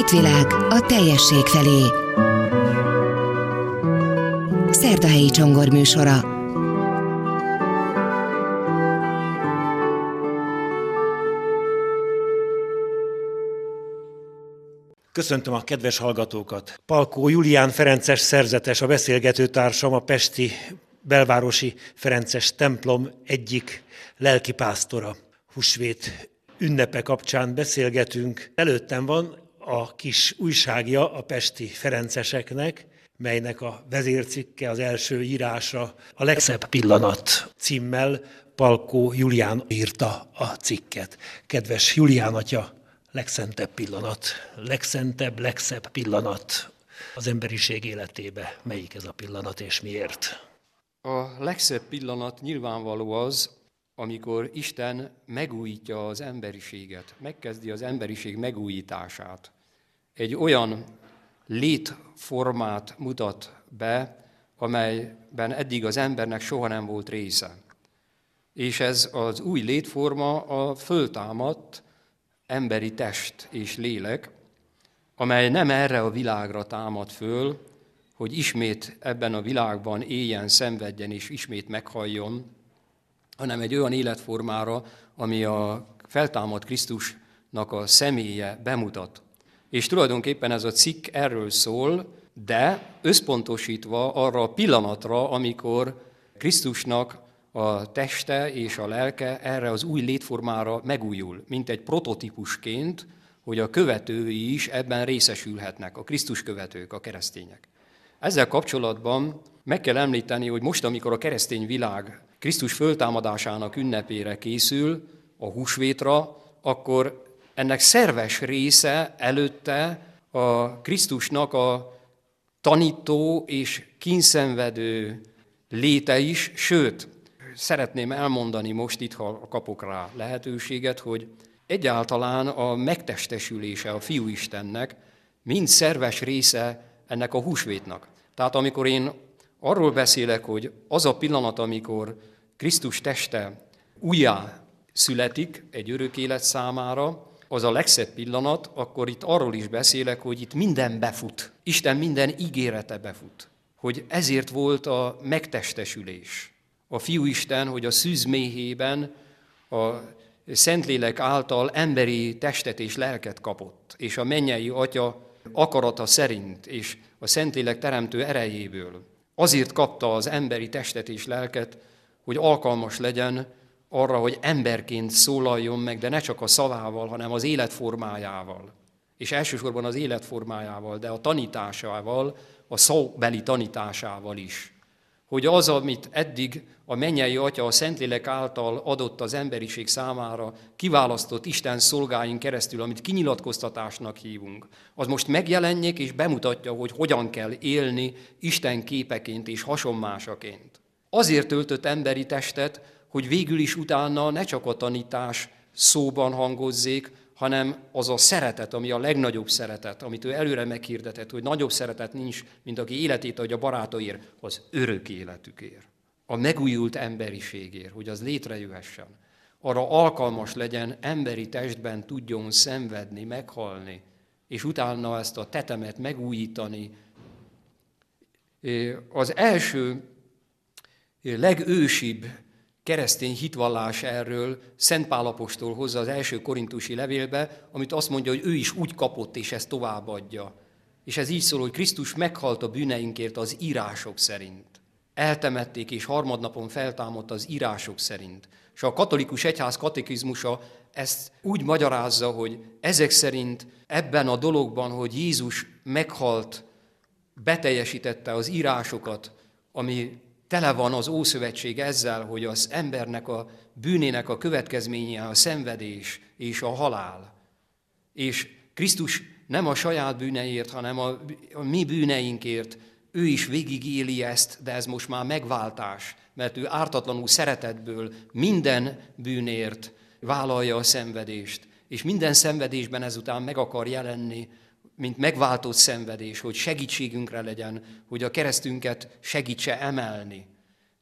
Hitvilág a teljesség felé. Szerdahelyi Csongor műsora. Köszöntöm a kedves hallgatókat! Palkó Julián ferences szerzetes, a beszélgetőtársam, a pesti belvárosi ferences templom egyik lelkipásztora. Húsvét ünnepe kapcsán beszélgetünk. Előttem van a kis újságja a pesti ferenceseknek, melynek a vezércikke, az első írása a Legszebb pillanat címmel. Palkó Julián írta a cikket. Kedves Julián atya, legszentebb pillanat, legszebb pillanat az emberiség életébe. Melyik ez a pillanat és miért? A legszebb pillanat nyilvánvaló az, amikor Isten megújítja az emberiséget, megkezdi az emberiség megújítását. Egy olyan létformát mutat be, amelyben eddig az embernek soha nem volt része. És ez az új létforma a föltámadt emberi test és lélek, amely nem erre a világra támad föl, hogy ismét ebben a világban éljen, szenvedjen és ismét meghalljon, hanem egy olyan életformára, ami a feltámadt Krisztusnak a személye bemutat. És tulajdonképpen ez a cikk erről szól, de összpontosítva arra a pillanatra, amikor Krisztusnak a teste és a lelke erre az új létformára megújul, mint egy prototípusként, hogy a követői is ebben részesülhetnek, a Krisztus követők, a keresztények. Ezzel kapcsolatban meg kell említeni, hogy most, amikor a keresztény világ Krisztus föltámadásának ünnepére készül, a húsvétra, akkor ennek szerves része előtte a Krisztusnak a tanító és kínszenvedő léte is, sőt, szeretném elmondani most itt, ha kapok rá lehetőséget, hogy egyáltalán a megtestesülése a Fiúistennek mind szerves része ennek a húsvétnak. Tehát amikor én arról beszélek, hogy az a pillanat, amikor Krisztus teste újjá születik egy örök élet számára, az a legszebb pillanat, akkor itt arról is beszélek, hogy itt minden befut. Isten minden ígérete befut. Hogy ezért volt a megtestesülés. A Fiúisten, hogy a szűz méhében a Szentlélek által emberi testet és lelket kapott, és a mennyei Atya akarata szerint, és a Szentlélek teremtő erejéből. Azért kapta az emberi testet és lelket, hogy alkalmas legyen arra, hogy emberként szólaljon meg, de ne csak a szavával, hanem az életformájával. És elsősorban az életformájával, de a tanításával, a szóbeli tanításával is. Hogy az, amit eddig a mennyei Atya a Szentlélek által adott az emberiség számára, kiválasztott Isten szolgáin keresztül, amit kinyilatkoztatásnak hívunk, az most megjelenjék és bemutatja, hogy hogyan kell élni Isten képeként és hasonmásaként. Azért öltött emberi testet, hogy végül is utána ne csak a tanítás szóban hangozzék, hanem az a szeretet, ami a legnagyobb szeretet, amit ő előre meghirdetett, hogy nagyobb szeretet nincs, mint aki életét adja barátaért, az örök életükért. A megújult emberiségért, hogy az létrejöhessen. Arra alkalmas legyen, emberi testben tudjon szenvedni, meghalni, és utána ezt a tetemet megújítani. Az első, legősibb keresztény hitvallás erről Szent Pál apostol hozza az első korintusi levélbe, amit azt mondja, hogy ő is úgy kapott, és ezt továbbadja. És ez így szól, hogy Krisztus meghalt a bűneinkért az írások szerint. Eltemették, és harmadnapon feltámadt az írások szerint. És a katolikus egyház katekizmusa ezt úgy magyarázza, hogy ezek szerint ebben a dologban, hogy Jézus meghalt, beteljesítette az írásokat, ami tele van az Ószövetség ezzel, hogy az embernek a bűnének a következménye a szenvedés és a halál. És Krisztus nem a saját bűneiért, hanem a mi bűneinkért, ő is végigéli ezt, de ez most már megváltás, mert ő ártatlanul szeretetből minden bűnért vállalja a szenvedést, és minden szenvedésben ezután meg akar jelenni, mint megváltott szenvedés, hogy segítségünkre legyen, hogy a keresztünket segítse emelni.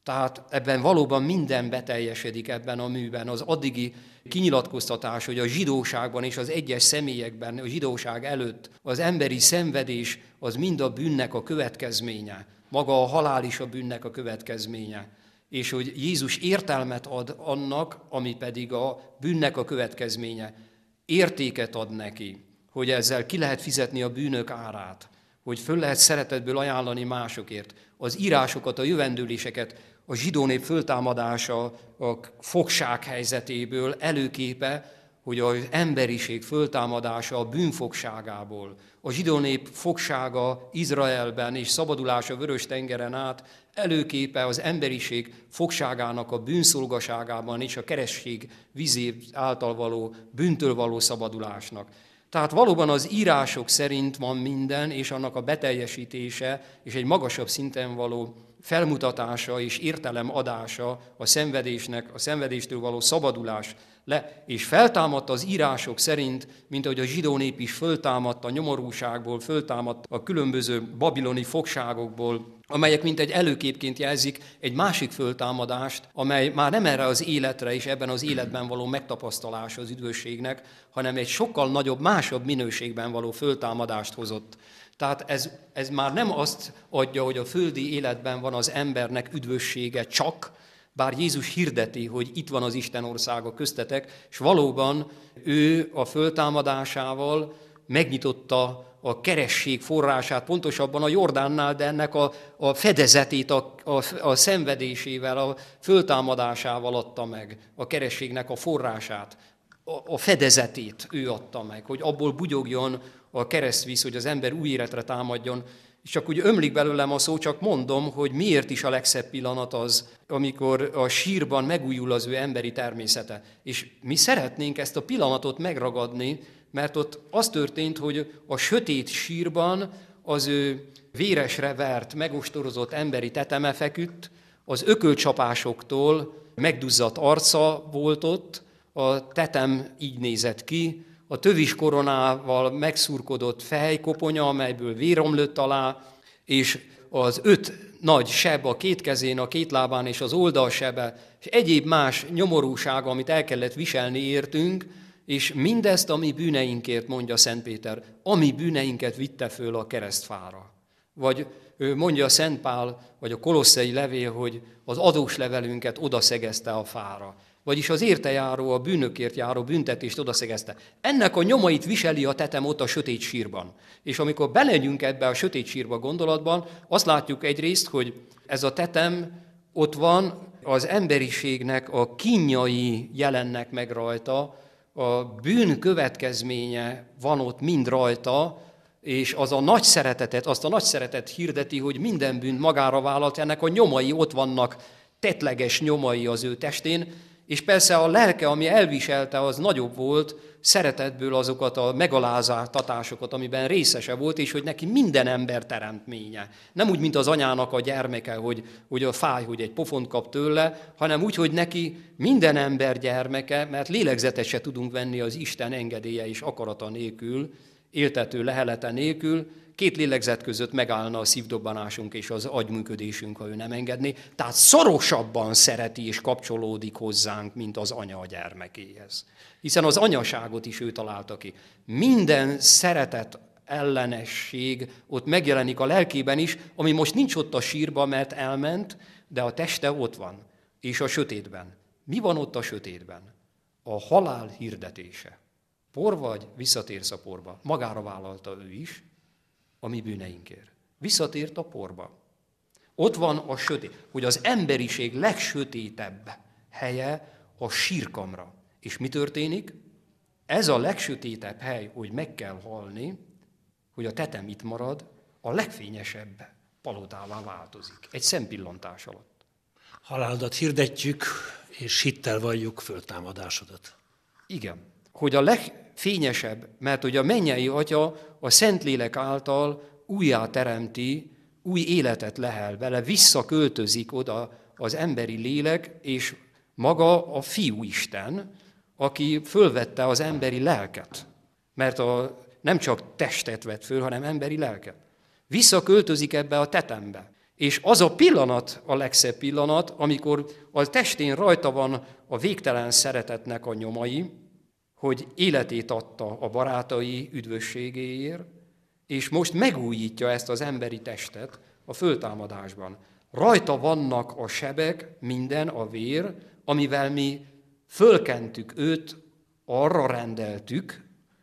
Tehát ebben valóban minden beteljesedik ebben a műben. Az addigi kinyilatkoztatás, hogy a zsidóságban és az egyes személyekben, a zsidóság előtt az emberi szenvedés az mind a bűnnek a következménye. Maga a halál is a bűnnek a következménye. És hogy Jézus értelmet ad annak, ami pedig a bűnnek a következménye. Értéket ad neki, hogy ezzel ki lehet fizetni a bűnök árát, hogy föl lehet szeretetből ajánlani másokért. Az írásokat, a jövendőléseket, a zsidó nép föltámadása a fogság helyzetéből előképe, hogy az emberiség föltámadása a bűnfogságából, a zsidó nép fogsága Izraelben és szabadulása Vörös-tengeren át előképe az emberiség fogságának a bűnszolgaságában és a keresztség vízé által való bűntől való szabadulásnak. Tehát valóban az írások szerint van minden, és annak a beteljesítése és egy magasabb szinten való felmutatása és értelem adása a szenvedésnek, a szenvedéstől való szabadulás és feltámadt az írások szerint, mint ahogy a zsidó nép is föltámadt a nyomorúságból, föltámadt a különböző babiloni fogságokból, amelyek mint egy előképként jelzik egy másik föltámadást, amely már nem erre az életre és ebben az életben való megtapasztalása az üdvösségnek, hanem egy sokkal nagyobb, másabb minőségben való föltámadást hozott. Tehát ez már nem azt adja, hogy a földi életben van az embernek üdvössége csak, bár Jézus hirdeti, hogy itt van az Isten országa köztetek, és valóban ő a föltámadásával megnyitotta a keresztség forrását, pontosabban a Jordánnál, de ennek a fedezetét a szenvedésével, a föltámadásával adta meg, a kerességnek a forrását, a fedezetét ő adta meg, hogy abból bugyogjon a keresztvíz, hogy az ember új életre támadjon. És csak úgy ömlik belőlem a szó, csak mondom, hogy miért is a legszebb pillanat az, amikor a sírban megújul az ő emberi természete. És mi szeretnénk ezt a pillanatot megragadni, mert ott az történt, hogy a sötét sírban az ő véresre vert, megostorozott emberi teteme feküdt, az ökölcsapásoktól megduzzadt arca volt ott, a tetem így nézett ki, a tövis koronával megszurkodott fejkoponya, amelyből vér omlott alá, és az 5 nagy seb a 2 kezén, a 2 lábán és az oldalsebe, és egyéb más nyomorúság, amit el kellett viselni értünk, és mindezt a mi bűneinkért, mondja Szent Péter, a mi bűneinket vitte föl a keresztfára. Vagy mondja Szent Pál, vagy a kolosszai levél, hogy az adós levelünket odaszegezte a fára. Vagyis az érte járó, a bűnökért járó büntetést odaszegezte. Ennek a nyomait viseli a tetem ott a sötét sírban. És amikor belegyünk ebbe a sötét sírba gondolatban, azt látjuk egyrészt, hogy ez a tetem ott van, az emberiségnek a kínjai jelennek meg rajta, a bűn következménye van ott mind rajta, és azt a nagy szeretetet hirdeti, hogy minden bűnt magára vállalt, ennek a nyomai ott vannak, tettleges nyomai az ő testén, és persze a lelke, ami elviselte, az nagyobb volt, szeretetből azokat a megaláztatásokat, amiben részese volt, és hogy neki minden ember teremtménye. Nem úgy, mint az anyának a gyermeke, hogy a fáj, hogy egy pofont kap tőle, hanem úgy, hogy neki minden ember gyermeke, mert lélegzetet se tudunk venni az Isten engedélye és akarata nélkül, éltető lehelete nélkül, 2 lélegzet között megállna a szívdobbanásunk és az agyműködésünk, ha ő nem engedné. Tehát szorosabban szereti és kapcsolódik hozzánk, mint az anya a gyermekéhez. Hiszen az anyaságot is ő találta ki. Minden szeretet ellenesség ott megjelenik a lelkében is, ami most nincs ott a sírban, mert elment, de a teste ott van, és a sötétben. Mi van ott a sötétben? A halál hirdetése. Por vagy, visszatérsz a porba. Magára vállalta ő is, a mi bűneinkért. Visszatért a porba. Ott van a sötét, hogy az emberiség legsötétebb helye a sírkamra. És mi történik? Ez a legsötétebb hely, hogy meg kell halni, hogy a tetem itt marad, a legfényesebb palotává változik. Egy szempillantás alatt. Halálodat hirdetjük, és hittel valljuk föltámadásodat. Igen, hogy a legfényesebb, mert hogy a mennyei Atya a Szentlélek által újjá teremti, új életet lehel vele, visszaköltözik oda az emberi lélek, és maga a Fiú Isten, aki fölvette az emberi lelket. Mert nem csak testet vett föl, hanem emberi lelket. Visszaköltözik ebbe a tetembe. És az a pillanat a legszebb pillanat, amikor a testén rajta van a végtelen szeretetnek a nyomai, hogy életét adta a barátai üdvösségéért, és most megújítja ezt az emberi testet a föltámadásban. Rajta vannak a sebek, minden, a vér, amivel mi fölkentük őt, arra rendeltük,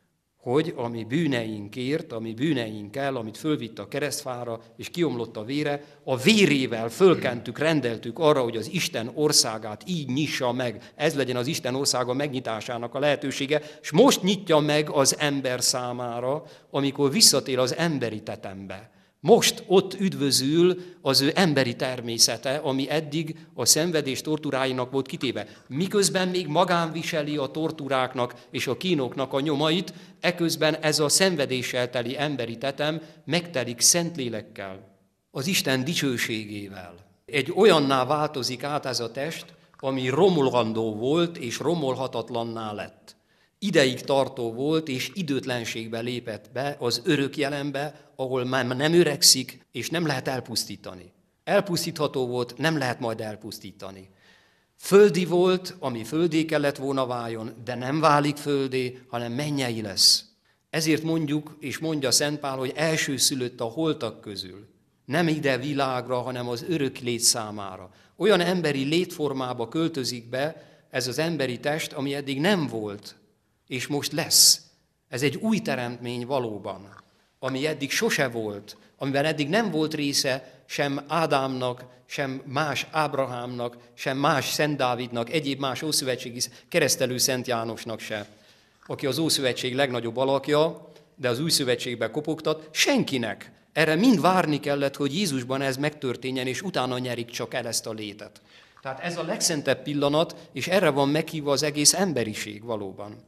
hogy a mi bűneinkért, a mi bűneinkkel, amit fölvitt a keresztfára, és kiomlott a vére, a vérével fölkentük, rendeltük arra, hogy az Isten országát így nyissa meg. Ez legyen az Isten országa megnyitásának a lehetősége, és most nyitja meg az ember számára, amikor visszatér az emberi tetembe. Most ott üdvözül az ő emberi természete, ami eddig a szenvedés torturáinak volt kitéve. Miközben még magán viseli a torturáknak és a kínoknak a nyomait, eközben ez a szenvedéssel teli emberi tetem megtelik Szentlélekkel, az Isten dicsőségével. Egy olyanná változik át ez a test, ami romulandó volt és romolhatatlanná lett. Ideig tartó volt, és időtlenségbe lépett be az örök jelenbe, ahol már nem öregszik, és nem lehet elpusztítani. Elpusztítható volt, nem lehet majd elpusztítani. Földi volt, ami földé kellett volna váljon, de nem válik földé, hanem mennyei lesz. Ezért mondjuk, és mondja Szent Pál, hogy elsőszülött a holtak közül. Nem ide világra, hanem az örök lét számára. Olyan emberi létformába költözik be ez az emberi test, ami eddig nem volt, és most lesz. Ez egy új teremtmény valóban, ami eddig sose volt, amiben eddig nem volt része sem Ádámnak, sem más Ábrahámnak, sem más Szent Dávidnak, egyéb más ószövetségi keresztelő Szent Jánosnak se, aki az Ószövetség legnagyobb alakja, de az Új Szövetségben kopogtat, senkinek. Erre mind várni kellett, hogy Jézusban ez megtörténjen, és utána nyerik csak el ezt a létet. Tehát ez a legszentebb pillanat, és erre van meghívva az egész emberiség valóban.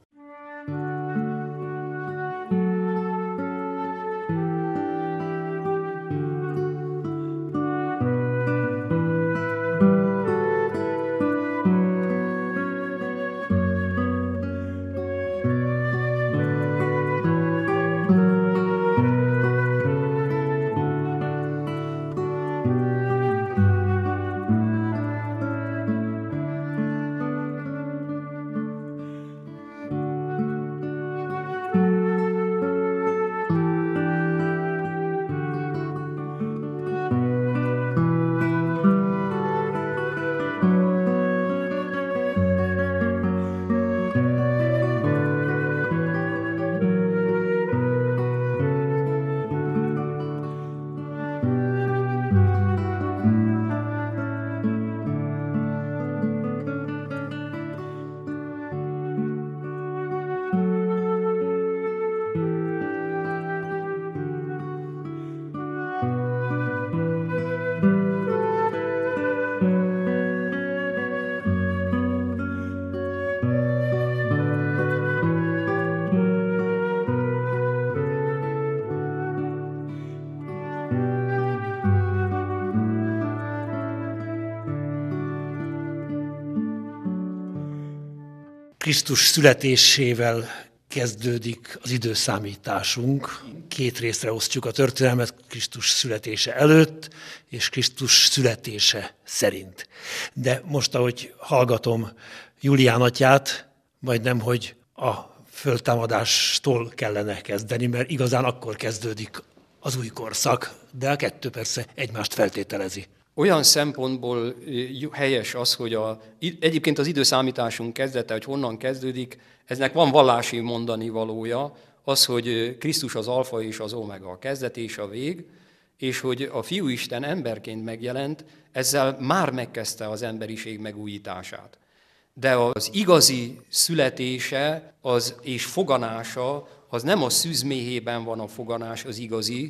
Krisztus születésével kezdődik az időszámításunk. Két részre osztjuk a történelmet, Krisztus születése előtt és Krisztus születése szerint. De most, ahogy hallgatom Julián atyát, majdnem, hogy a föltámadástól kellene kezdeni, mert igazán akkor kezdődik az új korszak, de a kettő persze egymást feltételezi. Olyan szempontból helyes az, hogy egyébként az időszámításunk kezdete, hogy honnan kezdődik, eznek van vallási mondani valója, az, hogy Krisztus az alfa és az omega, a kezdet és a vég, és hogy a Fiúisten emberként megjelent, ezzel már megkezdte az emberiség megújítását. De az igazi születése és foganása, az nem a szűzméhében van a foganás, az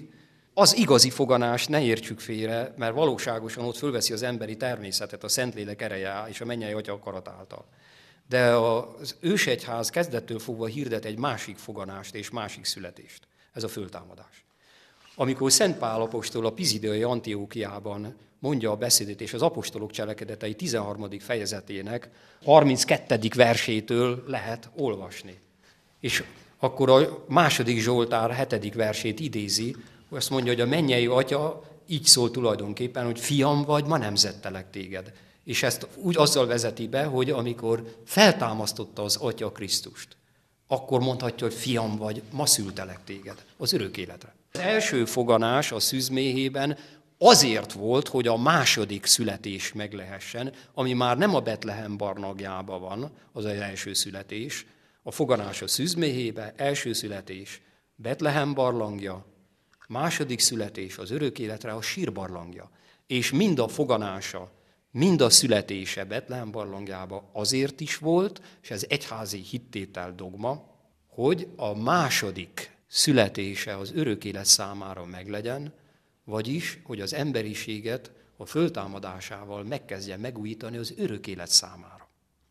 igazi foganás, ne értsük félre, mert valóságosan ott fölveszi az emberi természetet, a Szentlélek ereje és a mennyei Atya akarat által. De az ősegyház kezdettől fogva hirdet egy másik foganást és másik születést. Ez a föltámadás. Amikor Szent Pál apostol a Pizidiai Antiókiában mondja a beszédét, és az apostolok cselekedetei 13. fejezetének 32. versétől lehet olvasni. És akkor a 2. Zsoltár 7. versét idézi, azt mondja, hogy a mennyei Atya így szól tulajdonképpen, hogy fiam vagy, ma nemzettelek téged. És ezt úgy azzal vezeti be, hogy amikor feltámasztotta az Atya Krisztust, akkor mondhatja, hogy fiam vagy, ma szültelek téged az örök életre. Az első foganás a szűzméhében azért volt, hogy a második születés meg lehessen, ami már nem a Betlehem barlangjában van, az első születés, a foganás a szűzméhébe, első születés Betlehem barlangja, második születés az örök életre a sír barlangja. És mind a foganása, mind a születése Betlehem barlangjába azért is volt, és ez egyházi hittétel dogma, hogy a második születése az örök élet számára meglegyen, vagyis, hogy az emberiséget a föltámadásával megkezdje megújítani az örök élet számára.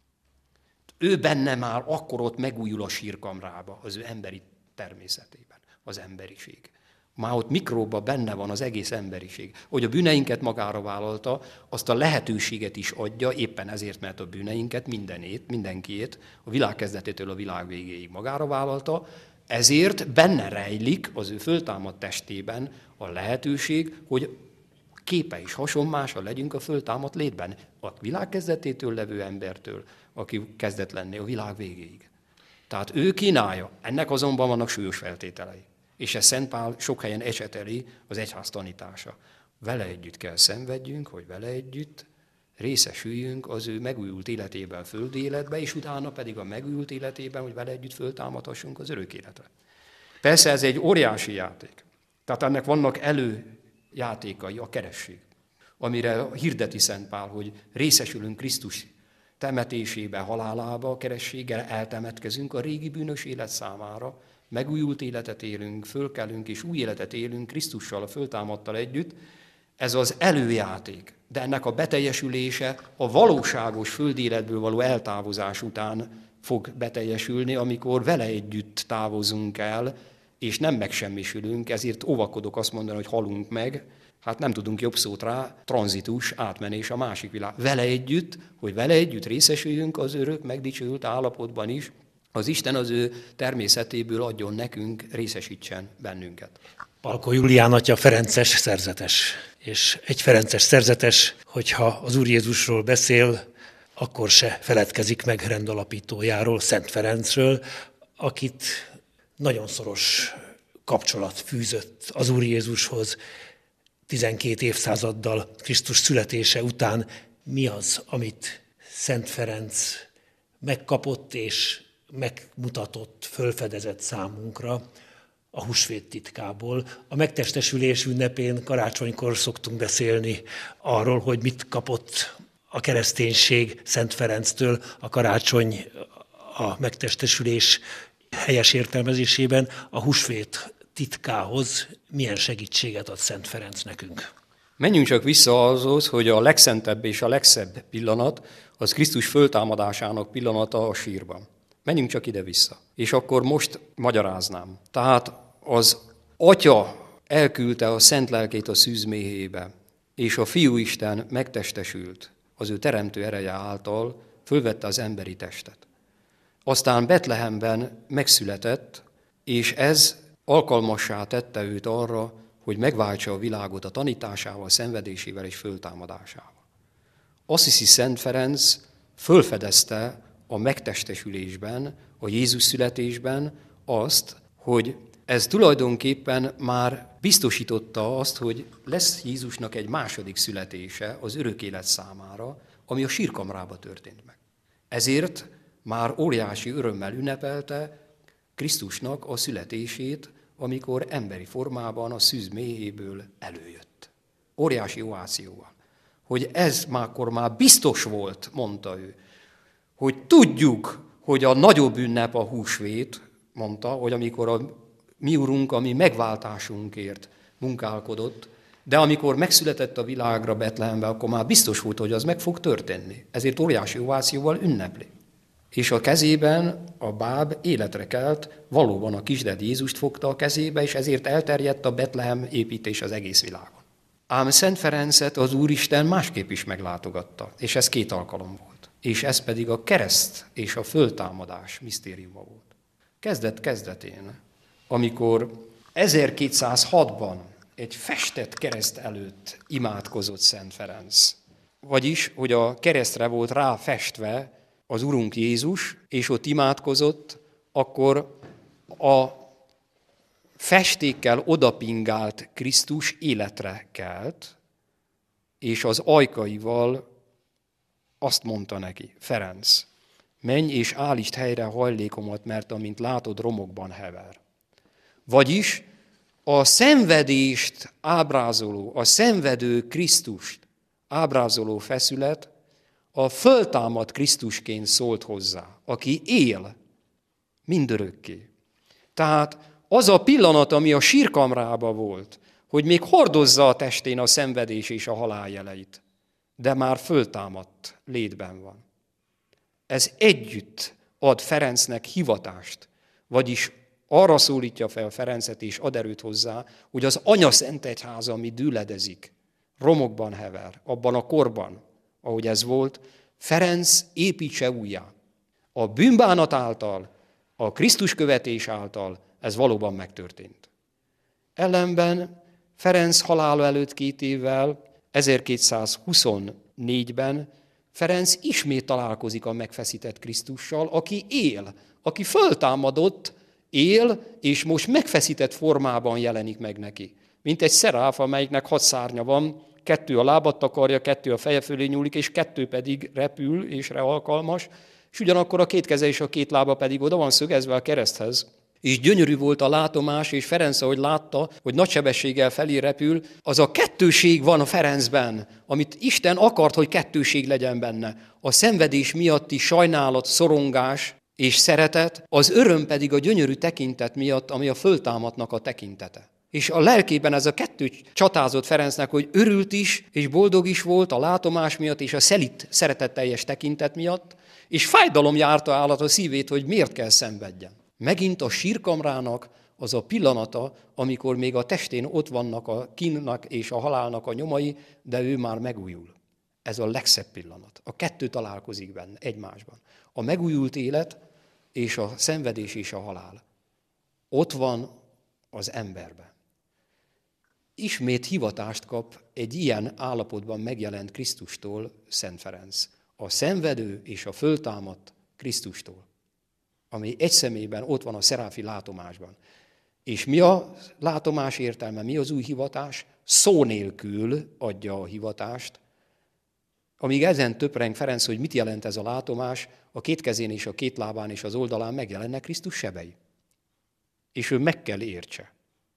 Ő benne már akkor ott megújul a sírkamrába, az ő emberi természetében, az emberiség. Már ott mikróban benne van az egész emberiség. Hogy a bűneinket magára vállalta, azt a lehetőséget is adja, éppen ezért, mert a bűneinket mindenkiét, a világ kezdetétől a világ végéig magára vállalta, ezért benne rejlik az ő föltámadt testében a lehetőség, hogy képe is hasonmása legyünk a föltámadt létben. A világ kezdetétől levő embertől, aki kezdett lenni a világ végéig. Tehát ő kínálja, ennek azonban vannak súlyos feltételei. És ez Szent Pál sok helyen eseteli az egyház tanítása. Vele együtt kell szenvedjünk, hogy vele együtt részesüljünk az ő megújult életében a földi életbe, és utána pedig a megújult életében, hogy vele együtt föltámadhassunk az örök életre. Persze ez egy óriási játék. Tehát ennek vannak előjátékai, a keresség, amire hirdeti Szent Pál, hogy részesülünk Krisztus temetésébe, halálába a kerességgel, eltemetkezünk a régi bűnös élet számára, megújult életet élünk, fölkelünk és új életet élünk Krisztussal, a föltámadttal együtt. Ez az előjáték, de ennek a beteljesülése a valóságos földi életből való eltávozás után fog beteljesülni, amikor vele együtt távozunk el, és nem megsemmisülünk, ezért óvakodok azt mondani, hogy halunk meg, hát nem tudunk jobb szót rá, tranzitus, átmenés a másik világ. Vele együtt, hogy vele együtt részesüljünk az örök, megdicsőült állapotban is, az Isten az ő természetéből adjon nekünk, részesítsen bennünket. Palkó Julián atya ferences szerzetes, és egy ferences szerzetes, hogyha az Úr Jézusról beszél, akkor se feledkezik meg rendalapítójáról, Szent Ferencről, akit nagyon szoros kapcsolat fűzött az Úr Jézushoz 12 évszázaddal Krisztus születése után. Mi az, amit Szent Ferenc megkapott és megmutatott, fölfedezett számunkra a húsvét titkából. A megtestesülés ünnepén karácsonykor szoktunk beszélni arról, hogy mit kapott a kereszténység Szent Ferenctől a karácsony a megtestesülés helyes értelmezésében, a húsvét titkához milyen segítséget ad Szent Ferenc nekünk. Menjünk csak vissza azhoz, hogy a legszentebb és a legszebb pillanat az Krisztus föltámadásának pillanata a sírban. Menjünk csak ide-vissza. És akkor most magyaráznám. Tehát az Atya elküldte a szent lelkét a szűzméhébe, és a Fiúisten megtestesült, az ő teremtő ereje által fölvette az emberi testet. Aztán Betlehemben megszületett, és ez alkalmassá tette őt arra, hogy megváltsa a világot a tanításával, szenvedésével és föltámadásával. Assisi Szent Ferenc fölfedezte a megtestesülésben, a Jézus születésben azt, hogy ez tulajdonképpen már biztosította azt, hogy lesz Jézusnak egy második születése az örök élet számára, ami a sírkamrába történt meg. Ezért már óriási örömmel ünnepelte Krisztusnak a születését, amikor emberi formában a szűz méhéből előjött. Óriási ovációval. Hogy ez mákkor már biztos volt, mondta ő, hogy tudjuk, hogy a nagyobb ünnep a húsvét, mondta, hogy amikor a mi Urunk, ami megváltásunkért munkálkodott, de amikor megszületett a világra Betlehembe, akkor már biztos volt, hogy az meg fog történni. Ezért óriási ovációval ünnepli. És a kezében a báb életre kelt, valóban a kisded Jézust fogta a kezébe, és ezért elterjedt a Betlehem építés az egész világon. Ám Szent Ferencet az Úristen másképp is meglátogatta, és ez 2 alkalom volt. És ez pedig a kereszt és a föltámadás misztériuma volt. Kezdetén, amikor 1206-ban egy festett kereszt előtt imádkozott Szent Ferenc. Vagyis, hogy a keresztre volt ráfestve az Urunk Jézus, és ott imádkozott, akkor a festékkel odapingált Krisztus életre kelt, és az ajkaival azt mondta neki: Ferenc, menj és állítsd helyre hajlékomat, mert amint látod, romokban hever. Vagyis a szenvedést ábrázoló, a szenvedő Krisztust ábrázoló feszület a föltámadt Krisztusként szólt hozzá, aki él mindörökké. Tehát az a pillanat, ami a sírkamrában volt, hogy még hordozza a testén a szenvedés és a halál jeleit, de már föltámadt létben van. Ez együtt ad Ferencnek hivatást, vagyis arra szólítja fel Ferencet és ad erőt hozzá, hogy az Anyaszentegyháza, ami dűledezik, romokban hever, abban a korban, ahogy ez volt, Ferenc építse újjá. A bűnbánat által, a Krisztus követés által ez valóban megtörtént. Ellenben Ferenc halála előtt 2 évvel, 1224-ben Ferenc ismét találkozik a megfeszített Krisztussal, aki él, aki föltámadott, él, és most megfeszített formában jelenik meg neki. Mint egy szeráf, amelyiknek 6 szárnya van, 2 a lábat takarja, 2 a feje fölé nyúlik, és 2 pedig repül és alkalmas, és ugyanakkor a 2 keze és a 2 lába pedig oda van szögezve a kereszthez. És gyönyörű volt a látomás, és Ferenc, ahogy látta, hogy nagy sebességgel felé repül, az a kettőség van a Ferencben, amit Isten akart, hogy kettőség legyen benne. A szenvedés miatti sajnálat, szorongás és szeretet, az öröm pedig a gyönyörű tekintet miatt, ami a föltámadtnak a tekintete. És a lelkében ez a 2 csatázott Ferencnek, hogy örült is, és boldog is volt a látomás miatt, és a szelit, szeretetteljes tekintet miatt, és fájdalom járta állat a szívét, hogy miért kell szenvedjen. Megint a sírkamrának az a pillanata, amikor még a testén ott vannak a kínnak és a halálnak a nyomai, de ő már megújul. Ez a legszebb pillanat. A 2 találkozik benne egymásban. A megújult élet és a szenvedés és a halál. Ott van az emberben. Ismét hivatást kap egy ilyen állapotban megjelent Krisztustól Szent Ferenc. A szenvedő és a föltámadt Krisztustól, ami egy személyben ott van a szeráfi látomásban. És mi a látomás értelme, mi az új hivatás? Szó nélkül adja a hivatást. Amíg ezen töpreng Ferenc, hogy mit jelent ez a látomás, a 2 kezén és a 2 lábán és az oldalán megjelennek Krisztus sebei. És ő meg kell értse,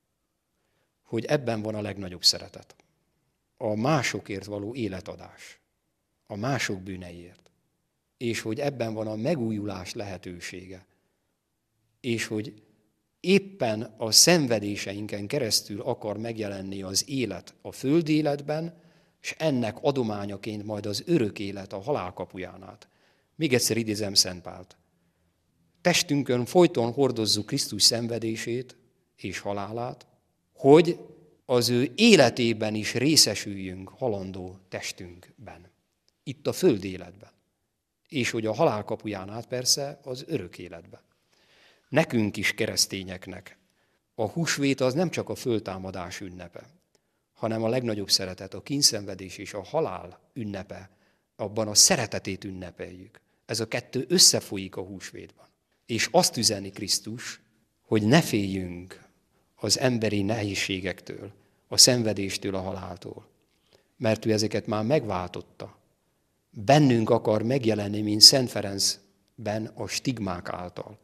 hogy ebben van a legnagyobb szeretet. A másokért való életadás. A mások bűneiért. És hogy ebben van a megújulás lehetősége. És hogy éppen a szenvedéseinken keresztül akar megjelenni az élet a földi életben, és ennek adományaként majd az örök élet a halál kapuján át. Még egyszer idézem Szent Pált. Testünkön folyton hordozzuk Krisztus szenvedését és halálát, hogy az ő életében is részesüljünk halandó testünkben. Itt a földi életben. És hogy a halál kapuján át persze az örök életben. Nekünk is keresztényeknek a húsvét az nem csak a föltámadás ünnepe, hanem a legnagyobb szeretet, a kínszenvedés és a halál ünnepe, abban a szeretetét ünnepeljük. Ez a 2 összefolyik a húsvétban. És azt üzeni Krisztus, hogy ne féljünk az emberi nehézségektől, a szenvedéstől, a haláltól. Mert ő ezeket már megváltotta. Bennünk akar megjelenni, mint Szent Ferencben a stigmák által.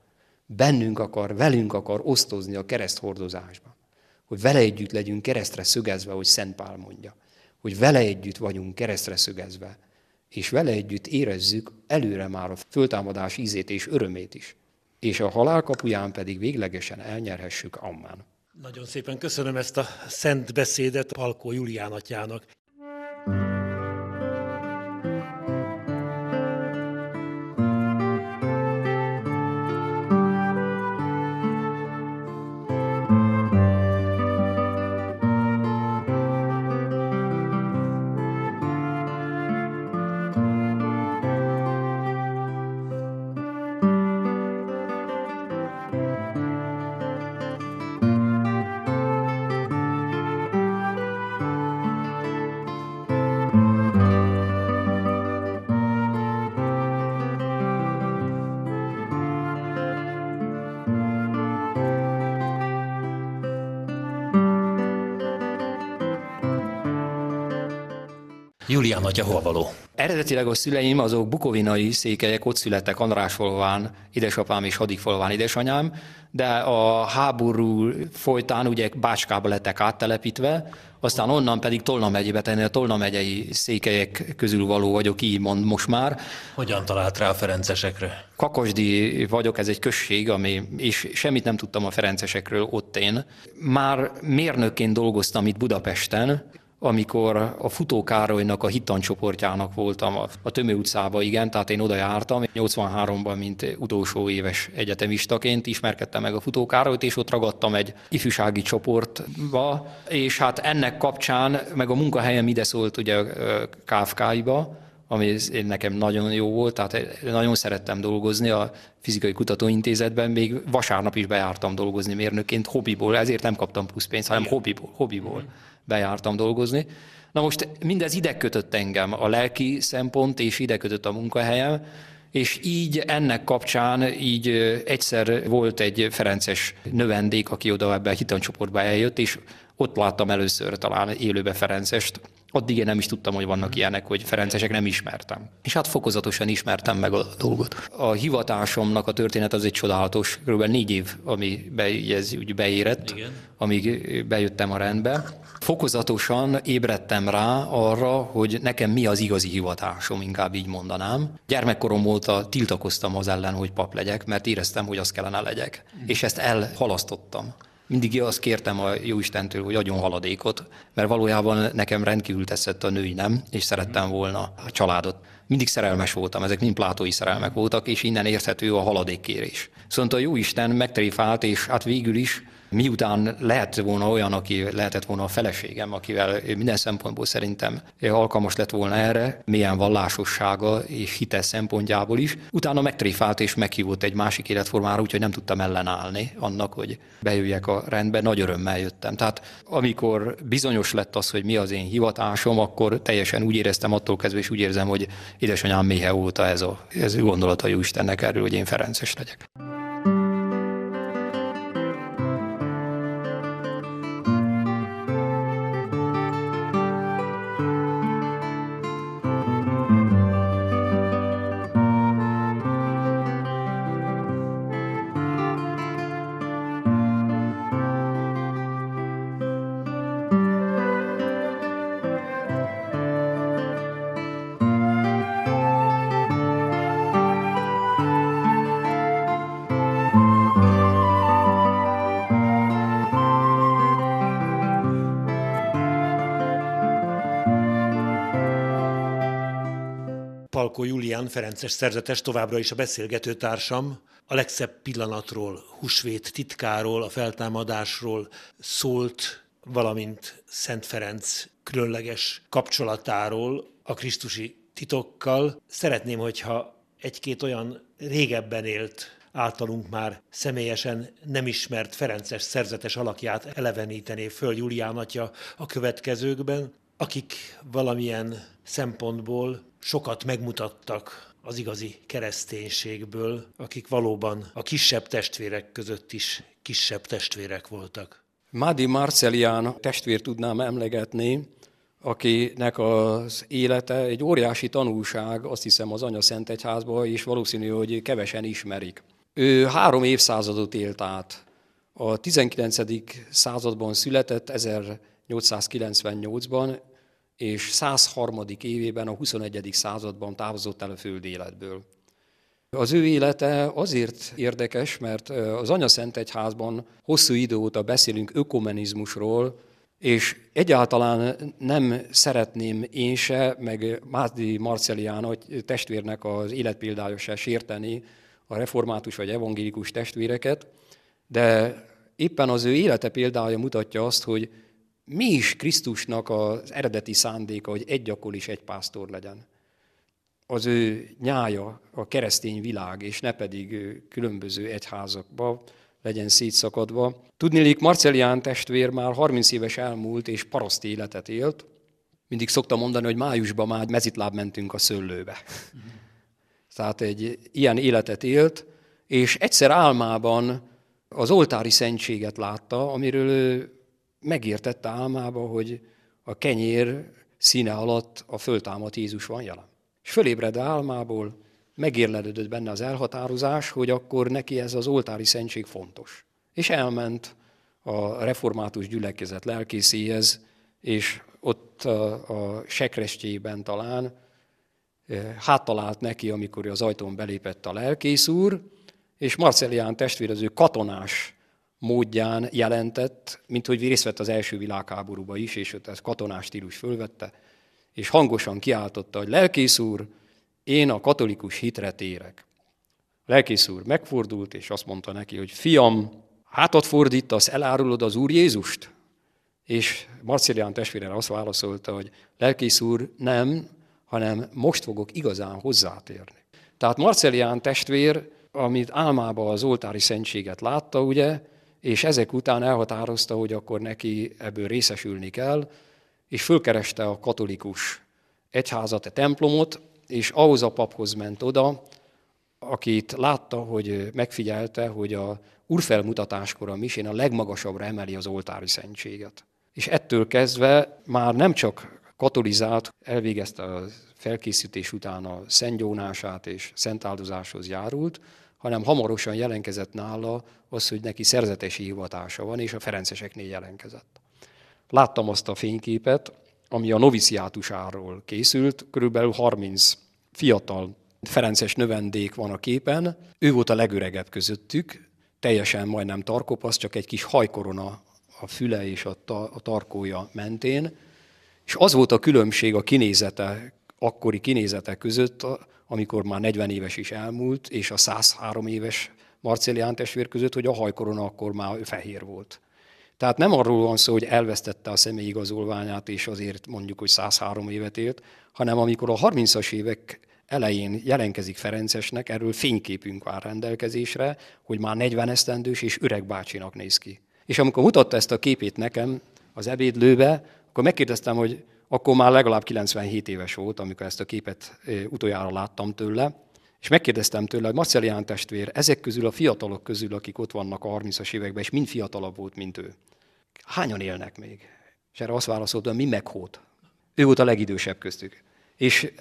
Velünk akar osztozni a kereszthordozásban. Hogy vele együtt legyünk keresztre szögezve, hogy Szent Pál mondja. Hogy vele együtt vagyunk keresztre szögezve, és vele együtt érezzük előre már a föltámadás ízét és örömét is. És a halál kapuján pedig véglegesen elnyerhessük. Amen. Nagyon szépen köszönöm ezt a szent beszédet Palkó Julián atyának. Julián atya hol való? Eredetileg a szüleim azok bukovinai székelyek, ott születtek Andrásfalván, édesapám és Hadikfalván édesanyám, de a háború folytán ugye Bácskába lettek áttelepítve, aztán onnan pedig Tolna megyébe tenni, a Tolna megyei székelyek közül való vagyok, így mond most már. Hogyan talált rá a ferencesekre? Kakasdi vagyok, ez egy község, és semmit nem tudtam a ferencesekről ott én. Már mérnökként dolgoztam itt Budapesten, amikor a Futó Károlynak a hittancsoportjának voltam a Tömő utcában, igen, tehát én oda jártam. 83-ban, mint utolsó éves egyetemistaként ismerkedtem meg a Futó Károlyt, és ott ragadtam egy ifjúsági csoportba, és hát ennek kapcsán, meg a munkahelyem ide szólt ugye KFK-ba, ami nekem nagyon jó volt, tehát nagyon szerettem dolgozni a Fizikai Kutatóintézetben, még vasárnap is bejártam dolgozni mérnökként, hobbiból, ezért nem kaptam pluszpénzt, hanem hobbiból bejártam dolgozni. Na most mindez ide kötött engem, a lelki szempont, és ide kötött a munkahelyem, és így ennek kapcsán így egyszer volt egy ferences növendék, aki oda ebbe a hitancsoportba eljött, és ott láttam először talán élőbe ferencest. Addig én nem is tudtam, hogy vannak ilyenek, hogy ferencesek, nem ismertem. És hát fokozatosan ismertem meg a dolgot. A hivatásomnak a történet az egy csodálatos, kb. 4 év, ami ez úgy beérett, igen, amíg bejöttem a rendbe. Fokozatosan ébredtem rá arra, hogy nekem mi az igazi hivatásom, inkább így mondanám. Gyermekkorom óta tiltakoztam az ellen, hogy pap legyek, mert éreztem, hogy az kellene legyek. És ezt elhalasztottam. Mindig azt kértem a Jóistentől, hogy adjon haladékot, mert valójában nekem rendkívül tetszett a női nem, és szerettem volna a családot. Mindig szerelmes voltam, ezek mind plátói szerelmek voltak, és innen érthető a haladékkérés. Szóval a Jóisten megtréfált, és hát végül is, miután lehet volna olyan, aki lehetett volna a feleségem, akivel minden szempontból szerintem alkalmas lett volna erre, milyen vallásossága és hites szempontjából is, utána megtréfált és meghívott egy másik életformára, úgyhogy nem tudtam ellenállni annak, hogy bejöjjek a rendbe, nagy örömmel jöttem. Tehát amikor bizonyos lett az, hogy mi az én hivatásom, akkor teljesen úgy éreztem attól kezdve, és úgy érzem, hogy édesanyám méhe óta ez gondolata Jóistennek erről, hogy én ferences legyek. Palkó Julián ferences szerzetes továbbra is a beszélgető társam. A legszebb pillanatról, húsvét titkáról, a feltámadásról szólt, valamint Szent Ferenc különleges kapcsolatáról a krisztusi titokkal. Szeretném, hogyha egy-két olyan régebben élt, általunk már személyesen nem ismert ferences szerzetes alakját elevenítené föl Julián atya a következőkben, akik valamilyen szempontból sokat megmutattak az igazi kereszténységből, akik valóban a kisebb testvérek között is kisebb testvérek voltak. Mádi Marcellián testvér tudnám emlegetni, akinek az élete egy óriási tanulság, azt hiszem az Anyaszentegyházban, és valószínű, hogy kevesen ismerik. Ő 3 évszázadot élt át. A 19. században született, 1898-ban, és 103. évében, a 21. században távozott el a földi életből. Az ő élete azért érdekes, mert az Anyaszentegyházban hosszú idő óta beszélünk ökumenizmusról, és egyáltalán nem szeretném én se, meg Mádi Marcellián testvérnek az életpéldája se sérteni a református vagy evangélikus testvéreket, de éppen az ő élete példája mutatja azt, hogy mi is Krisztusnak az eredeti szándéka, hogy egy gyakor is egy pásztor legyen. Az ő nyája a keresztény világ, és ne pedig különböző egyházakba legyen szétszakadva. Tudniillik, Marcellián testvér már 30 éves elmúlt, és paraszt életet élt. Mindig szoktam mondani, hogy májusban már mezitláb mentünk a szőlőbe. Tehát egy ilyen életet élt, és egyszer álmában az oltári szentséget látta, amiről ő megértette álmába, hogy a kenyér színe alatt a föltámadt Jézus van jelen. És fölébred álmából, megérlelődött benne az elhatározás, hogy akkor neki ez az oltári szentség fontos. És elment a református gyülekezet lelkészéhez, és ott a sekrestjében talán háttalált neki, amikor az ajtón belépett a lelkész úr, és Marcellián testvér az ő katonás módján jelentett, mint hogy részt vett az első világháborúba is, és ott ez katonás stílus fölvette, és hangosan kiáltotta, hogy lelkész úr, én a katolikus hitre térek. A lelkész úr megfordult, és azt mondta neki, hogy fiam, hátat fordítasz, elárulod az Úr Jézust? És Marcellián testvére azt válaszolta, hogy lelkész úr, nem, hanem most fogok igazán hozzátérni. Tehát Marcellián testvér, amit álmában az oltári szentséget látta, ugye, és ezek után elhatározta, hogy akkor neki ebből részesülni kell, és fölkereste a katolikus egyházat, a templomot, és ahhoz a paphoz ment oda, akit látta, hogy megfigyelte, hogy a úrfelmutatáskor a misén a legmagasabbra emeli az oltári szentséget. És ettől kezdve már nem csak katolizált, elvégezte a felkészítés után a szentgyónását és szentáldozáshoz járult, hanem hamarosan jelenkezett nála az, hogy neki szerzetesi hivatása van, és a ferenceseknél jelenkezett. Láttam azt a fényképet, ami a noviciátusáról készült, körülbelül 30 fiatal ferences növendék van a képen. Ő volt a legöregebb közöttük, teljesen majdnem tarkopasz, csak egy kis hajkorona a füle és a tarkója mentén. És az volt a különbség a kinézete, akkori kinézete között, amikor már 40 éves is elmúlt, és a 103 éves Marcellián testvér között, hogy a hajkorona akkor már fehér volt. Tehát nem arról van szó, hogy elvesztette a személyi igazolványát, és azért mondjuk, hogy 103 évet élt, hanem amikor a 30-as évek elején jelenkezik Ferencesnek, erről fényképünk vár rendelkezésre, hogy már 40 esztendős és öreg bácsinak néz ki. És amikor mutatta ezt a képét nekem az ebédlőbe, akkor megkérdeztem, hogy akkor már legalább 97 éves volt, amikor ezt a képet utoljára láttam tőle, és megkérdeztem tőle, hogy Marcellián testvér, ezek közül a fiatalok közül, akik ott vannak a 30-as években, és mind fiatalabb volt, mint ő. Hányan élnek még? És erre azt válaszoltam, mi meghót. Ő volt a legidősebb köztük. És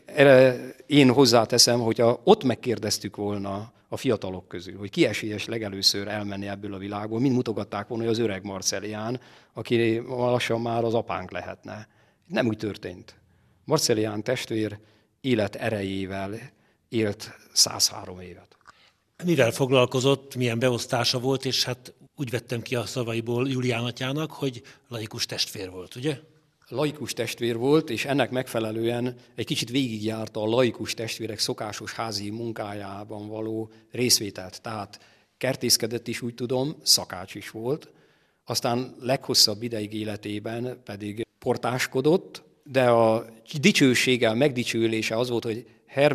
én hozzáteszem, hogyha ott megkérdeztük volna a fiatalok közül, hogy ki esélyes legelőször elmenni ebből a világból, mind mutogatták volna, hogy az öreg Marcellián, aki lassan már az apánk lehetne. Nem úgy történt. Marcellián testvér élet erejével élt 103 évet. Mivel foglalkozott, milyen beosztása volt, és hát úgy vettem ki a szavaiból Julián atyának, hogy laikus testvér volt, ugye? Laikus testvér volt, és ennek megfelelően egy kicsit végigjárta a laikus testvérek szokásos házi munkájában való részvételt. Tehát kertészkedett is, úgy tudom, szakács is volt, aztán leghosszabb ideig életében pedig portáskodott, de a dicsősége, a megdicsőlése az volt, hogy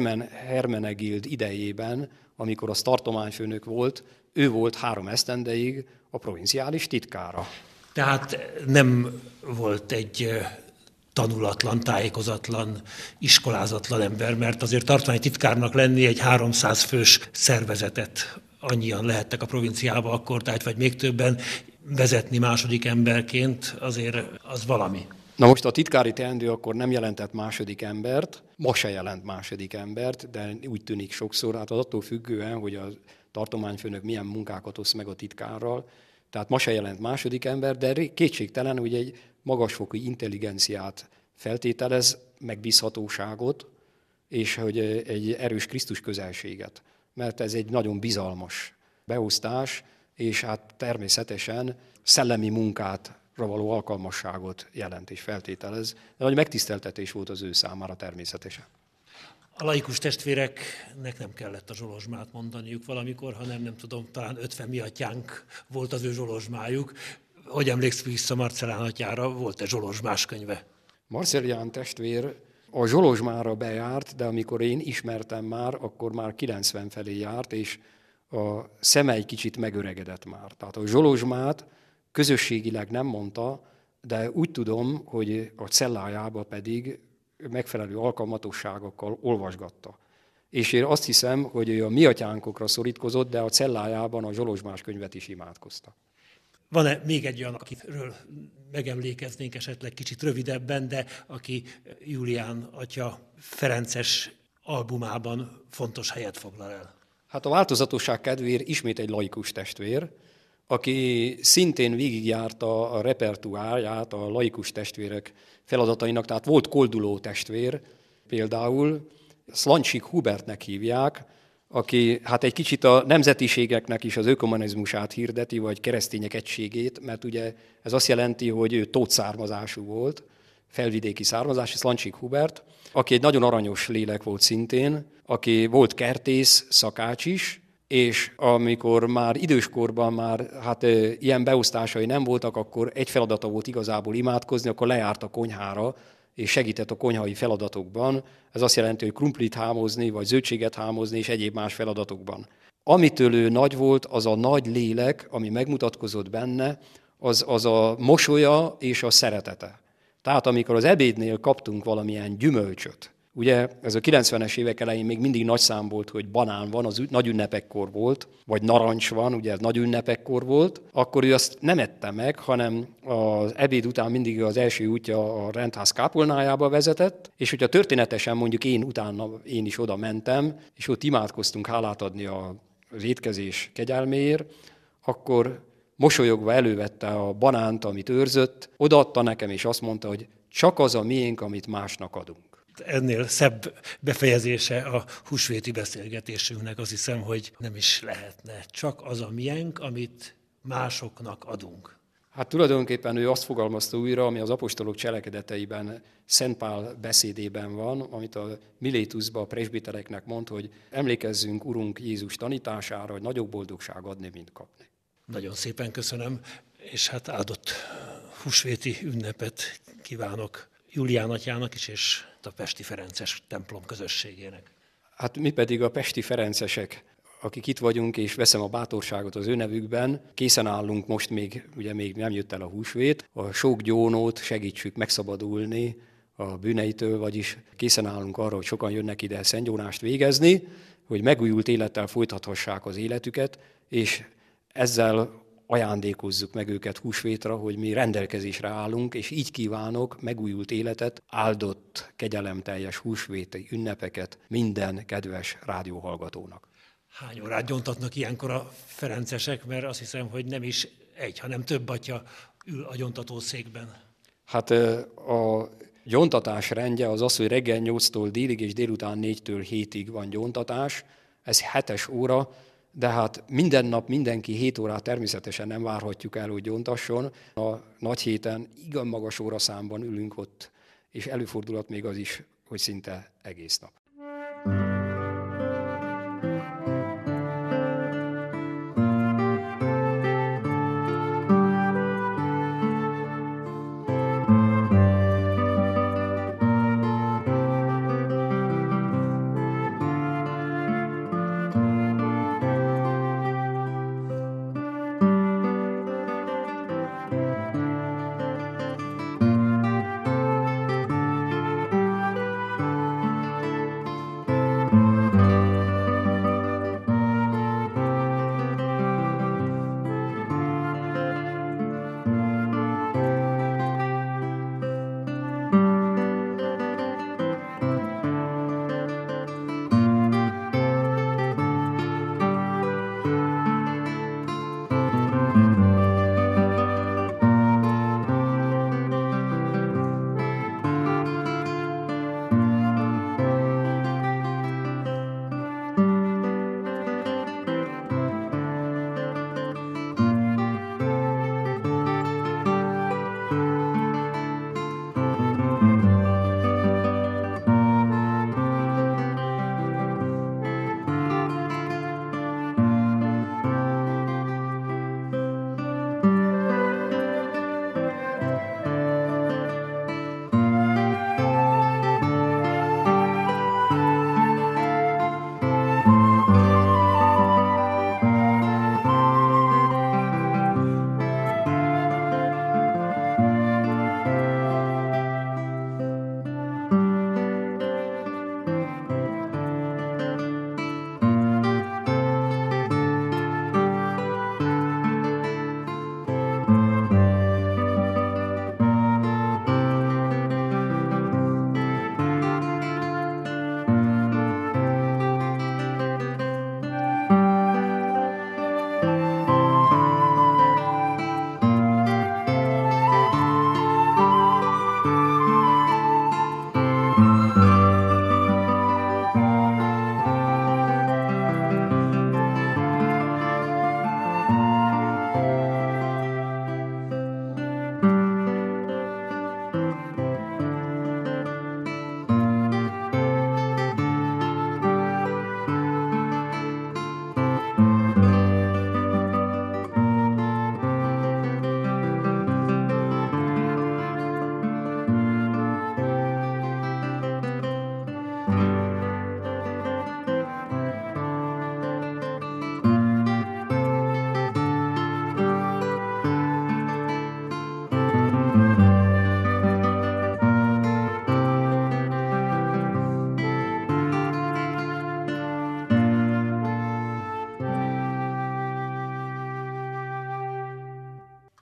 Hermenegild idejében, amikor az tartományfőnök volt, ő volt 3 esztendeig a provinciális titkára. Tehát nem volt egy tanulatlan, tájékozatlan, iskolázatlan ember, mert azért tartományi titkárnak lenni egy 300 fős szervezetet, annyian lehettek a provinciába akkor, tehát vagy még többen, vezetni második emberként azért az valami. Na most a titkári teendő akkor nem jelentett második embert, ma se jelent második embert, de úgy tűnik sokszor, hát az attól függően, hogy a tartományfőnök milyen munkákat oszt meg a titkárral, tehát ma se jelent második ember, de kétségtelen, hogy egy magasfokú intelligenciát feltételez, megbízhatóságot, és hogy egy erős Krisztus közelséget. Mert ez egy nagyon bizalmas beosztás, és hát természetesen szellemi munkát való alkalmasságot jelent és feltételez, de nagy megtiszteltetés volt az ő számára természetesen. A laikus testvéreknek nem kellett a zsolozsmát mondaniuk valamikor, hanem nem tudom, talán 50 mi atyánk volt az ő zsolozsmájuk. Hogy emlékszik vissza Marcellián atyára, volt-e zsolozsmás könyve? Marcellián testvér a zsolozsmára bejárt, de amikor én ismertem már, akkor már 90 felé járt, és a szeme egy kicsit megöregedett már. Tehát a zsolozsmát közösségileg nem mondta, de úgy tudom, hogy a cellájába pedig megfelelő alkalmatosságokkal olvasgatta. És én azt hiszem, hogy ő a mi atyánkokra szorítkozott, de a cellájában a zsolozsmás könyvet is imádkozta. Van-e még egy olyan, akiről megemlékeznénk esetleg kicsit rövidebben, de aki Julián atya ferences albumában fontos helyet foglal el? Hát a változatosság kedvéért ismét egy laikus testvér, aki szintén végigjárta a repertoárját a laikus testvérek feladatainak, tehát volt kolduló testvér, például Szlancsik Hubertnek hívják, aki hát egy kicsit a nemzetiségeknek is az ökumenizmusát hirdeti, vagy keresztények egységét, mert ugye ez azt jelenti, hogy ő tót származású volt, felvidéki származású, Szlancsik Hubert, aki egy nagyon aranyos lélek volt szintén, aki volt kertész, szakács is, és amikor már időskorban már ilyen beosztásai nem voltak, akkor egy feladata volt igazából imádkozni, akkor lejárt a konyhára, és segített a konyhai feladatokban. Ez azt jelenti, hogy krumplit hámozni, vagy zöldséget hámozni, és egyéb más feladatokban. Amitől ő nagy volt, az a nagy lélek, ami megmutatkozott benne, az a mosolya és a szeretete. Tehát amikor az ebédnél kaptunk valamilyen gyümölcsöt, ugye ez a 90-es évek elején még mindig nagy szám volt, hogy banán van, az nagy ünnepekkor volt, vagy narancs van, ugye ez nagy ünnepekkor volt, akkor ő azt nem ette meg, hanem az ebéd után mindig az első útja a rendház kápolnájába vezetett, és hogyha történetesen mondjuk én is oda mentem, és ott imádkoztunk hálát adni az étkezés kegyelméért, akkor mosolyogva elővette a banánt, amit őrzött, odaadta nekem, és azt mondta, hogy csak az a miénk, amit másnak adunk. Ennél szebb befejezése a húsvéti beszélgetésünknek, azt hiszem, hogy nem is lehetne. Csak az a miénk, amit másoknak adunk. Hát tulajdonképpen ő azt fogalmazta újra, ami az apostolok cselekedeteiben, Szent Pál beszédében van, amit a Milétuszban a presbitereknek mond, hogy emlékezzünk Urunk Jézus tanítására, hogy nagyobb boldogság adni, mint kapni. Nagyon szépen köszönöm, és hát áldott húsvéti ünnepet kívánok Julián atyának is, és a Pesti Ferences templom közösségének. Hát mi pedig a pesti ferencesek, akik itt vagyunk, és veszem a bátorságot az ő nevükben, készen állunk most ugye még nem jött el a húsvét, a sok gyónót segítsük megszabadulni a bűneitől, vagyis készen állunk arra, hogy sokan jönnek ide szentgyónást végezni, hogy megújult élettel folytathassák az életüket, és ezzel ajándékozzuk meg őket húsvétra, hogy mi rendelkezésre állunk, és így kívánok megújult életet, áldott, kegyelemteljes húsvéti ünnepeket minden kedves rádióhallgatónak. Hány órát gyontatnak ilyenkor a ferencesek, mert azt hiszem, hogy nem is egy, hanem több atya ül a gyontatószékben. Hát a gyontatás rendje az az, hogy reggel 8-tól délig és délután 4-től 7-ig van gyontatás, ez 7 óra, de hát minden nap mindenki 7 órát természetesen nem várhatjuk el, hogy gyontasson. A nagy héten igen magas óraszámban ülünk ott, és előfordulhat még az is, hogy szinte egész nap.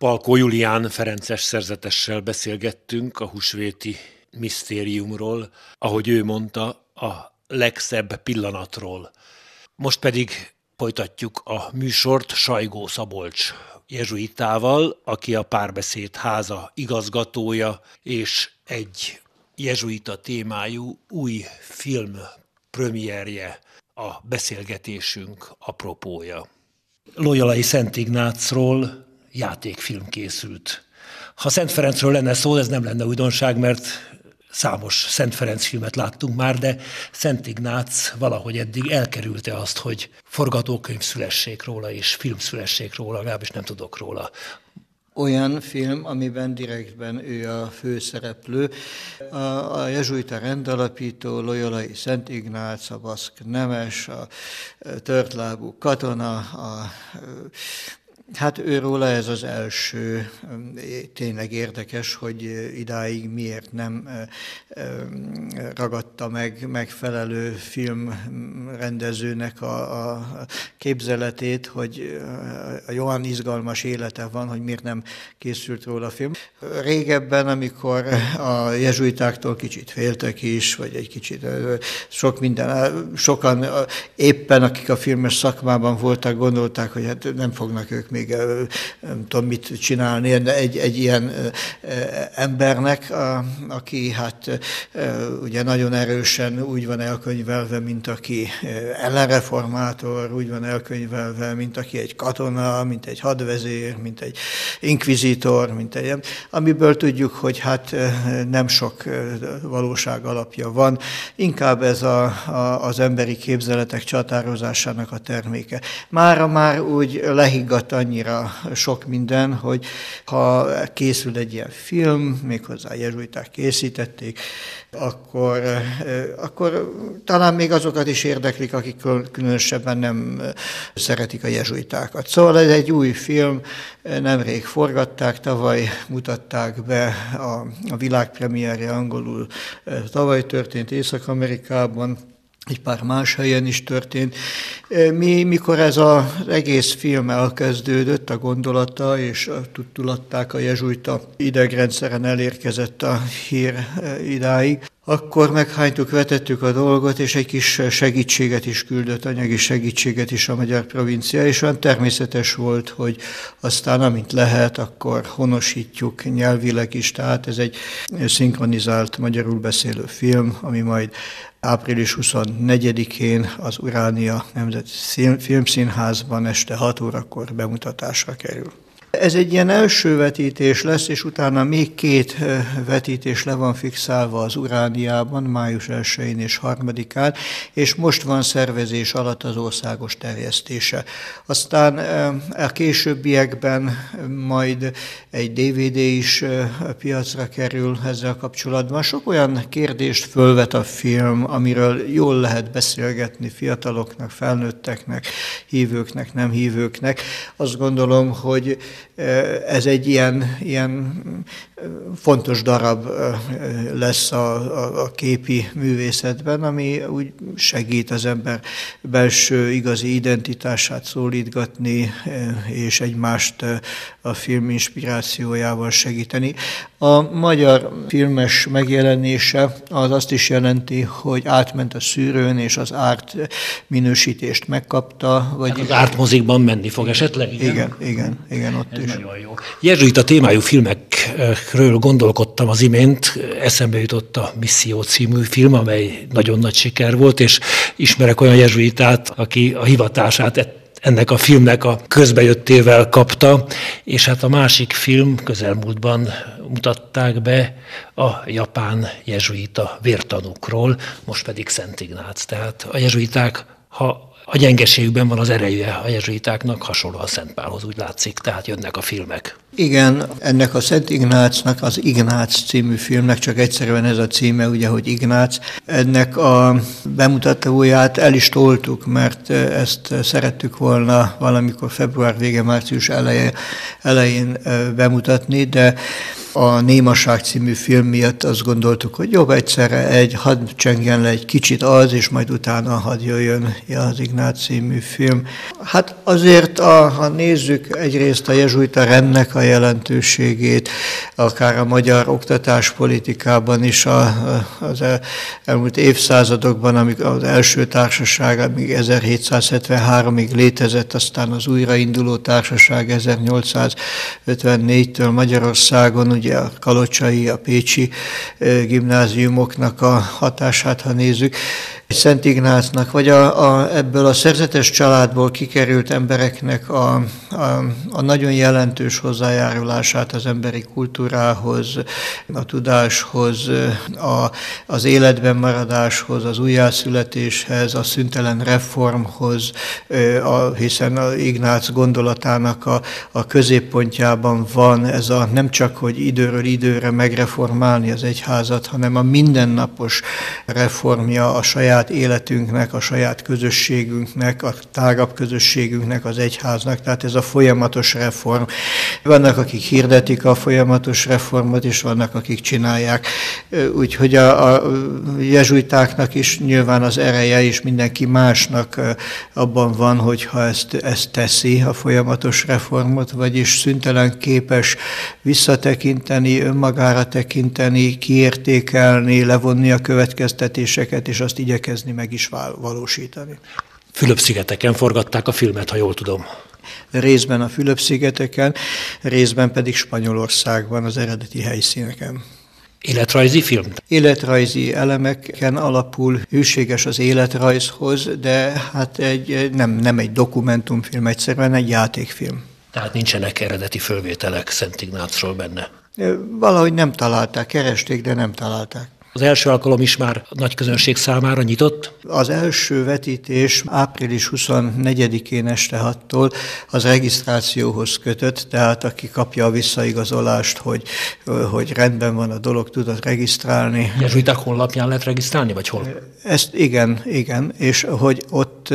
Palkó Julián ferences szerzetessel beszélgettünk a húsvéti misztériumról, ahogy ő mondta, a legszebb pillanatról. Most pedig folytatjuk a műsort Sajgó Szabolcs jezsuitával, aki a Párbeszéd Háza igazgatója, és egy jezsuita témájú új film premierje a beszélgetésünk apropója. Loyolai Szent Ignácról játékfilm készült. Ha Szent Ferencről lenne szó, ez nem lenne újdonság, mert számos Szent Ferenc filmet láttunk már, de Szent Ignác valahogy eddig elkerülte azt, hogy forgatókönyv szülessék róla, és film szülessék róla, legalábbis nem tudok róla. Olyan film, amiben direktben ő a főszereplő. A jezsuita rendalapító, Loyolai Szent Ignác, a baszk nemes, a törtlábú katona, hát őróla ez az első, tényleg érdekes, hogy idáig miért nem ragadta meg megfelelő filmrendezőnek a képzeletét, hogy olyan izgalmas élete van, hogy miért nem készült róla film. Régebben, amikor a jezsuitáktól kicsit féltek is, vagy egy kicsit sokan éppen, akik a filmes szakmában voltak, gondolták, hogy hát nem fognak ők még nem tudom mit csinálni, de egy ilyen embernek, aki hát ugye nagyon erősen úgy van elkönyvelve, mint aki ellenreformátor, úgy van elkönyvelve, mint aki egy katona, mint egy hadvezér, mint egy inkvizitor, mint egy, amiből tudjuk, hogy hát nem sok valóság alapja van, inkább ez az emberi képzeletek csatározásának a terméke. Mára már úgy lehiggadt annyira sok minden, hogy ha készül egy ilyen film, méghozzá jezsuiták készítették, akkor talán még azokat is érdeklik, akik különösebben nem szeretik a jezsuitákat. Szóval ez egy új film, nemrég forgatták, tavaly mutatták be a világpremierje angolul, tavaly történt Észak-Amerikában, egy pár más helyen is történt. Mikor ez az egész film elkezdődött, a gondolata, és tudtulatták a jezsuita idegrendszeren elérkezett a hír idáig, akkor meghánytuk, vetettük a dolgot, és egy kis segítséget is küldött, anyagi segítséget is a magyar provincia, és olyan természetes volt, hogy aztán amint lehet, akkor honosítjuk nyelvileg is, tehát ez egy szinkronizált magyarul beszélő film, ami majd április 24-én az Uránia Nemzeti Filmszínházban este 6 órakor bemutatásra kerül. Ez egy ilyen első vetítés lesz, és utána még 2 vetítés le van fixálva az Urániában, május 1-én és 3-án, és most van szervezés alatt az országos terjesztése. Aztán a későbbiekben majd egy DVD is piacra kerül ezzel kapcsolatban. Sok olyan kérdést fölvet a film, amiről jól lehet beszélgetni fiataloknak, felnőtteknek, hívőknek, nem hívőknek. Azt gondolom, hogy ez egy ilyen fontos darab lesz a képi művészetben, ami úgy segít az ember belső igazi identitását szólítgatni, és egymást a film inspirációjával segíteni. A magyar filmes megjelenése az azt is jelenti, hogy átment a szűrőn, és az árt minősítést megkapta. Vagy az ártmozikban menni fog esetleg? Igen, ott ez is. Nagyon jó. Jezsuita témájú filmekről gondolkodtam az imént, eszembe jutott a Misszió című film, amely nagyon nagy siker volt, és ismerek olyan jezsuitát, aki a hivatását ennek a filmnek a közbejöttével kapta, és hát a másik film közelmúltban mutatták be a japán jezsuita vértanúkról, most pedig Szent Ignác. Tehát a jezsuiták, ha a gyengeségükben van az ereje a jezsuitáknak, hasonló a Szent Pálhoz, úgy látszik, tehát jönnek a filmek. Igen, ennek a Szent Ignácnak, az Ignác című filmnek csak egyszerűen ez a címe, ugye, hogy Ignác. Ennek a bemutatóját el is toltuk, mert ezt szerettük volna valamikor február vége, március elején bemutatni, de A Némaság című film miatt azt gondoltuk, hogy jobb egyszerre hadd csengjen le egy kicsit az, és majd utána hadd jöjjön az Ignác című film. Hát azért, ha nézzük egyrészt a jezsuita rendnek a jelentőségét, akár a magyar oktatáspolitikában is az elmúlt évszázadokban, amíg az első társaság, amíg 1773-ig létezett, aztán az újrainduló társaság 1854-től Magyarországon, ugye a kalocsai, a pécsi gimnáziumoknak a hatását, ha nézzük, Szent Ignácnak, vagy ebből a szerzetes családból kikerült embereknek a nagyon jelentős hozzájárulását az emberi kultúrához, a tudáshoz, az életben maradáshoz, az újjászületéshez, a szüntelen reformhoz, hiszen az Ignác gondolatának a középpontjában van ez a nem csak, hogy időről időre megreformálni az egyházat, hanem a mindennapos reformja a saját életünknek, a saját közösségünknek, a tágabb közösségünknek, az egyháznak, tehát ez a folyamatos reform. Vannak, akik hirdetik a folyamatos reformot, és vannak, akik csinálják. Úgyhogy a jezsuitáknak is nyilván az ereje, és mindenki másnak abban van, hogyha ezt teszi, a folyamatos reformot, vagyis szüntelen képes visszatekinteni, önmagára tekinteni, kiértékelni, levonni a következtetéseket, és azt igyekezni meg is valósítani. Fülöp-szigeteken forgatták a filmet, ha jól tudom. Részben a Fülöp-szigeteken, részben pedig Spanyolországban, az eredeti helyszíneken. Életrajzi film? Életrajzi elemeken alapul, hűséges az életrajzhoz, de hát nem egy dokumentumfilm, egyszerűen egy játékfilm. Tehát nincsenek eredeti fölvételek Szent Ignácról benne? Valahogy nem találták, keresték, de nem találták. Az első alkalom is már nagy közönség számára nyitott? Az első vetítés április 24-én este 6-tól az regisztrációhoz kötött, tehát aki kapja a visszaigazolást, hogy rendben van a dolog, tudod regisztrálni. Jezsuiták honlapján lehet regisztrálni, vagy hol? Ezt igen, és hogy ott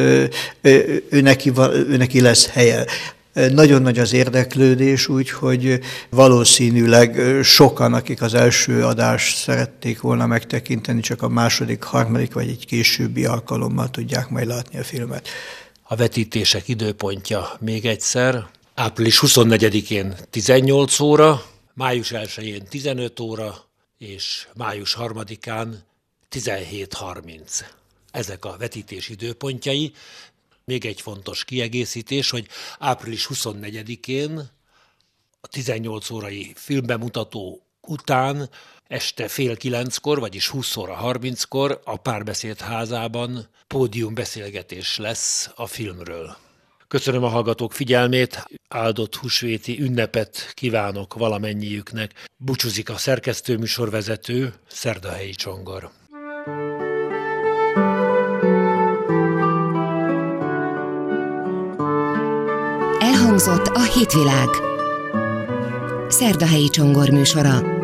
ő neki lesz helye. Nagyon nagy az érdeklődés, úgyhogy valószínűleg sokan, akik az első adást szerették volna megtekinteni, csak a második, harmadik vagy egy későbbi alkalommal tudják majd látni a filmet. A vetítések időpontja még egyszer. Április 24-én 18 óra, május 1-én 15 óra, és május 3-án 17:30. Ezek a vetítés időpontjai. Még egy fontos kiegészítés, hogy április 24-én a 18 órai filmbemutató után este 8:30, vagyis 20:30 a Párbeszéd házában pódiumbeszélgetés lesz a filmről. Köszönöm a hallgatók figyelmét, áldott húsvéti ünnepet kívánok valamennyiüknek. Búcsúzik a szerkesztőműsorvezető, Szerdahelyi Csongor. Elhangzott a Hitvilág. Szerdahelyi Csongor műsora.